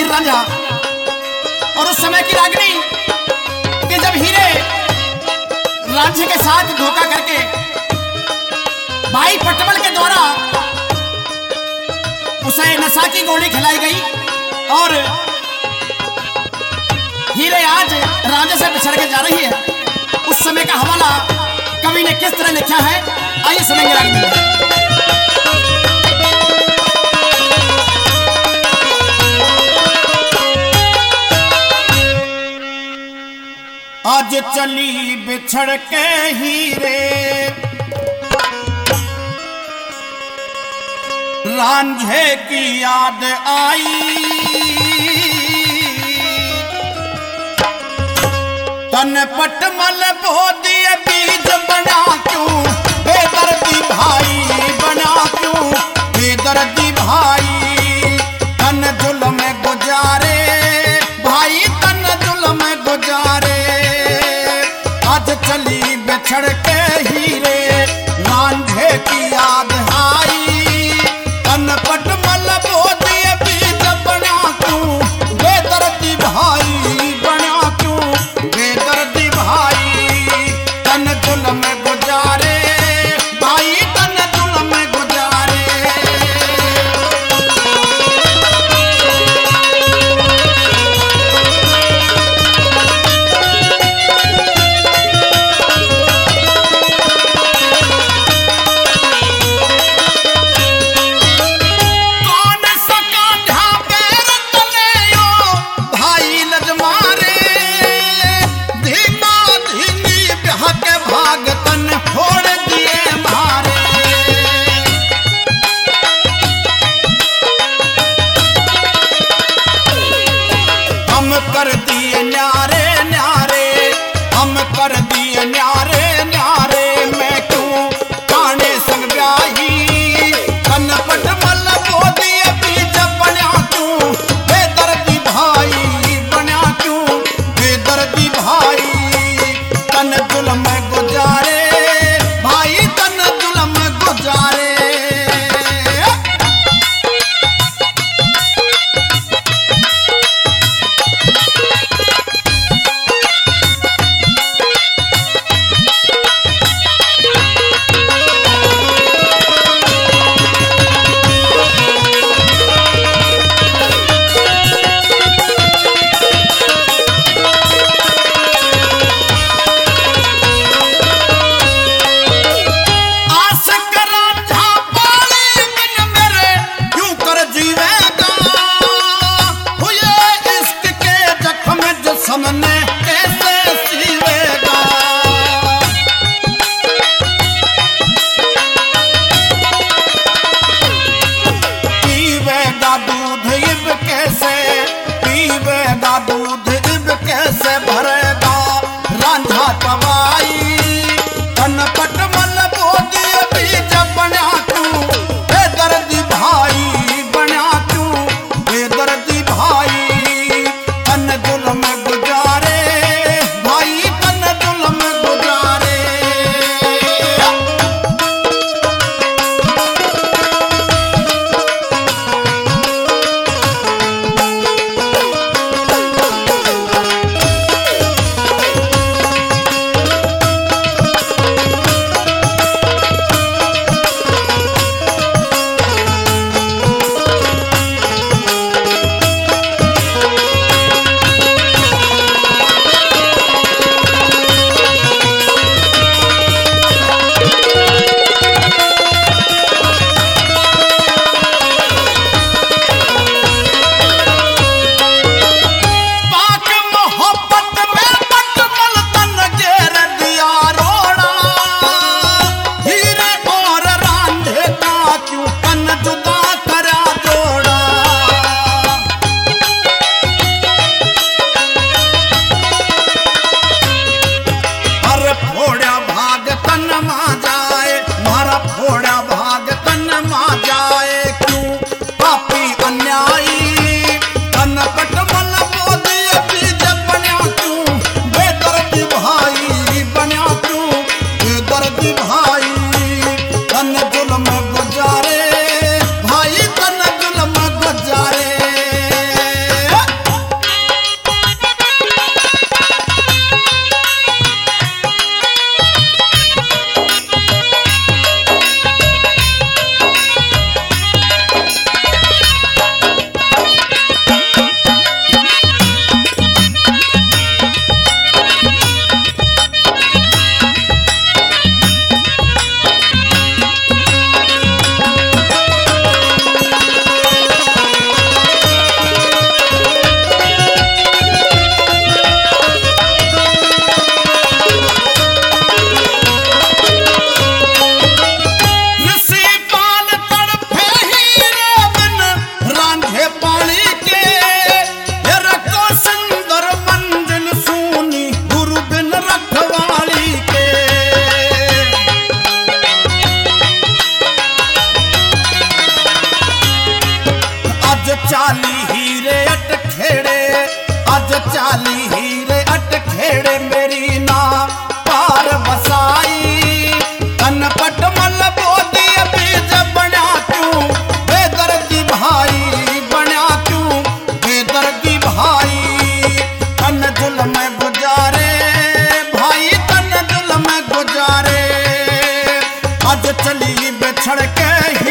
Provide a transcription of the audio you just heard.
वीर रांझा। और उस समय की रागिनी कि जब हीरे रांझे के साथ धोखा करके भाई पटमल के द्वारा उसे नशा की गोली खिलाई गई और हीरे आज रांझे से बिछड़ के जा रही है। उस समय का हवाला कवि ने किस तरह लिखा है, आइए सुनेंगे रागिनी। आज चली बिछड़ के हीरे रांझे की याद आई, तन पटमल बो दिए बीज बना क्यों बेदर्दी भाई, बना क्यों बेदर्दी भाई। तन जुल्म गुजारे भाई, तन जुल्म गुजारे। आज चली बिछड़ के हीरे रांझे की याद आई, तन पटमल बो दिए बीज बना क्यों बेदर्दी भाई, बना क्यों बेदर्दी भाई। तन जुल्म गुजारे भाई, तन जुल्म गुजारे। कौन सका ढाबे रतने यो भाई लजमारे, धीमा धीमी ब्याह के भाग तन फोड़ दिए मारे। हम कर दिए न्यारे न्यारे, हम कर दिए न्यारे न्यारे। मैं क्यों काने संग ब्याही, तन पटमल बो दिए बीज बना क्यों बेदर्दी भाई, बना क्यों बेदर्दी भाई। तन जुल्म गुजारे भाई, तन जुल्म गुजारे। आस करा था पाले बिन मेरे क्यों कर जीवेगा, हुए इश्क के जख्म जिस्म ने कैसे सीवेगा। पीवेगा दूध इब कैसे, पीवेगा दूध इब कैसे भरेगा रांझा पवाई। तन पटमल बो दिए बीज बना क्यों बेदर्दी भाई, बना क्यों बेदर्दी भाई। तन जुल्म गुजारे भाई, तन जुल्म गुजारे। जुल्म गुजारे, भाई तन जुल्म गुजारे। आज चली बिछड़ के